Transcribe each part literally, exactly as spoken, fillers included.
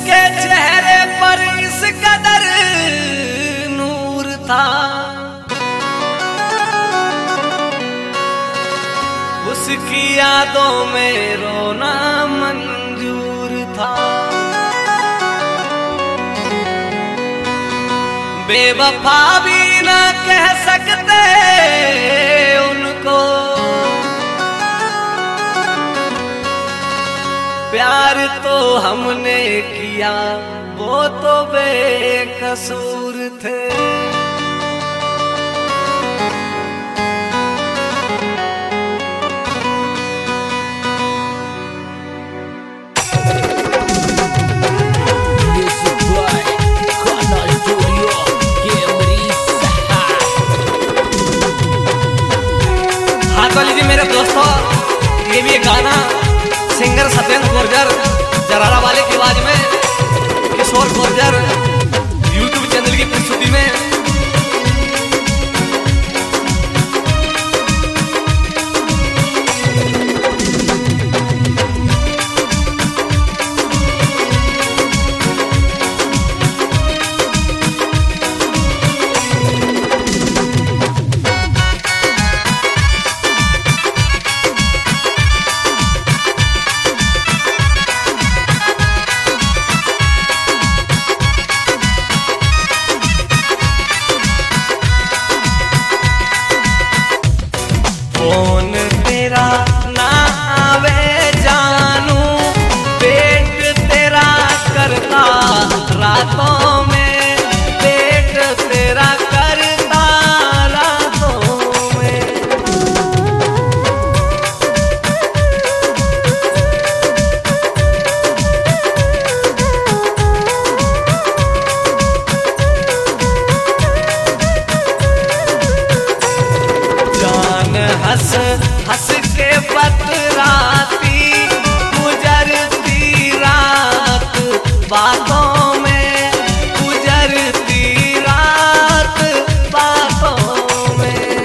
उसके चेहरे पर इस कदर नूर था, उसकी यादों में रोना मंजूर था। बेवफा भी ना कह सकते उनको, प्यार तो हमने किया वो तो बेकसूर थे। हाँ तो लीजिए मेरे दोस्तों, ये भी एक गाना सिंगर सत्येंद्र गुर्जर जरारा वाले की आवाज में, किशोर गुर्जर यूट्यूब चैनल की प्रस्तुति में। फोन तेरा ना आवे जानू, पेट तेरा करता रातों में, पेट तेरा करता रातों में। जान हंस हंस के बतराती गुजरती रात बातों में, गुजरती रात बातों में।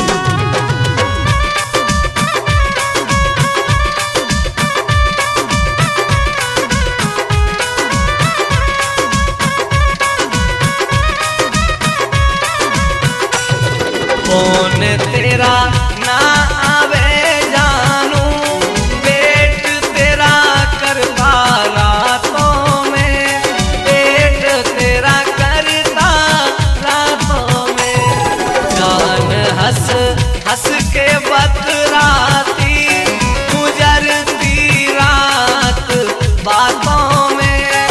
फोन तेरा ना आवे जानू, पेट तेरा करता रातों में, पेट तेरा करता रातों में। जान हंस हंस के बतराती गुजरती रात बातों में,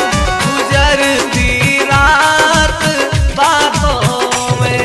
गुजरती रात बातों में।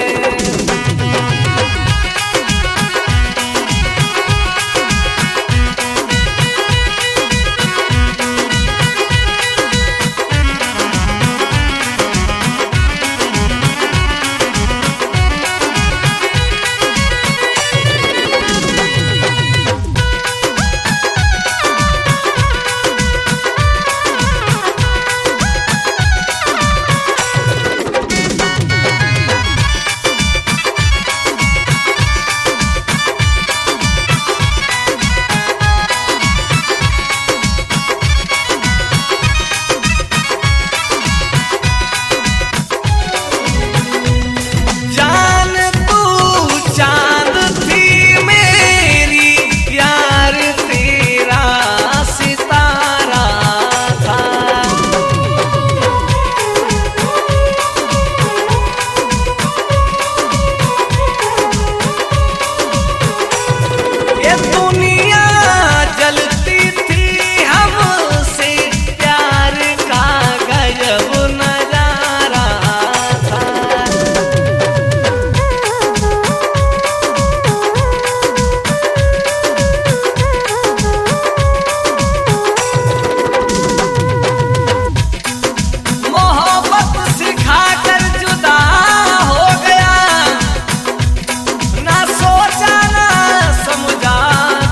समझा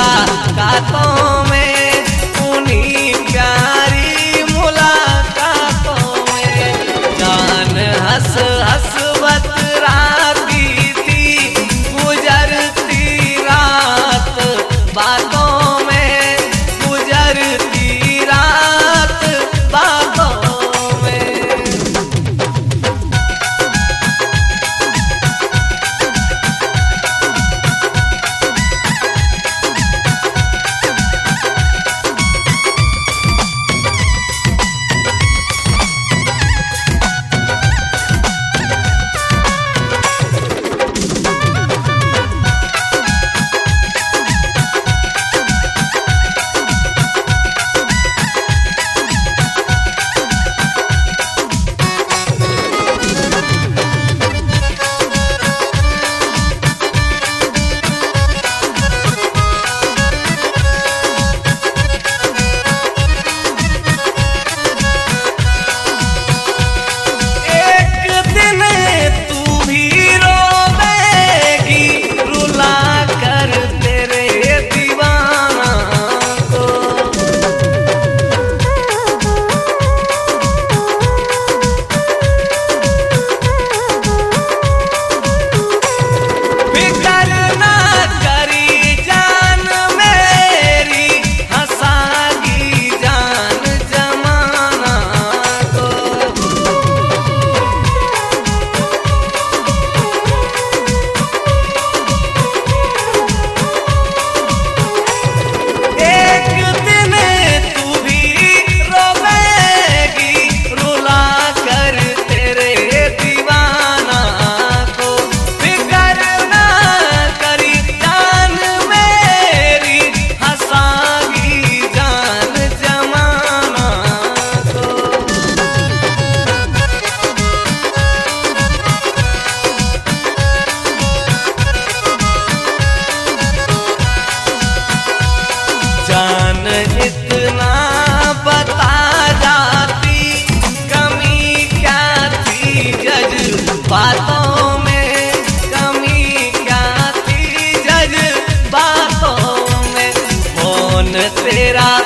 मुलाकातों में, उन्हीं प्यारी मुलाकातों में जान हंस हंस बतराती थी गुजरती रात बातों में, गुजरती रात बातों में। जान इतना बता जाती कमी क्या थी जज्बातों में, कमी क्या थी जज्बातों में। कौन तेरा